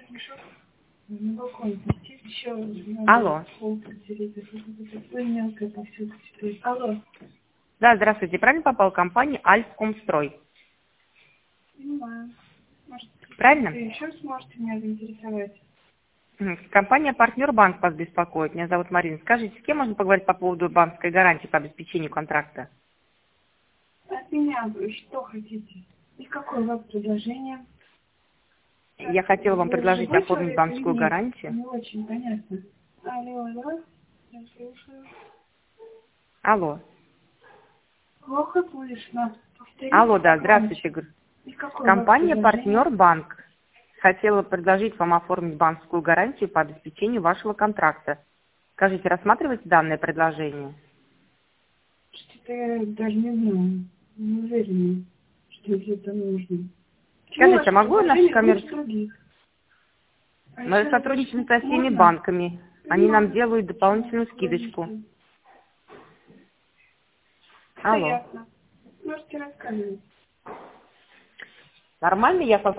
На балконе пустить еще Алло. мелкая повсюду. Алло. Да, здравствуйте. Правильно попал в компанию Альфкомстрой? Понимаю. Может, Правильно? вы еще сможете меня заинтересовать? Компания «Партнер Банк» вас беспокоит. Меня зовут Марина. Скажите, с кем можно поговорить по поводу банковской гарантии по обеспечению контракта? От меня вы что хотите? И какое у вас предложение? Я хотела вам Вы предложить живой оформить человек или банковскую нет? гарантию. Не очень понятно. Алло, алло. Я слушаю. Алло. Плохо слышно. Алло, Повторите да, погромче. здравствуйте. И какое у вас Компания предложение? «Партнер Банк» хотела предложить вам оформить банковскую гарантию по обеспечению вашего контракта. Скажите, рассматриваете данное предложение? Что-то я даже не знаю. Не уверена, что это нужно. Почему Скажите, а ваше могу наши предложение круче коммерческие... других? А Мы еще раз сотрудничаем со всеми можно? банками. Они нам Понимаю. делают Почему дополнительную такое скидочку. есть? Все Алло. ясно. Можете рассказывать. Нормально я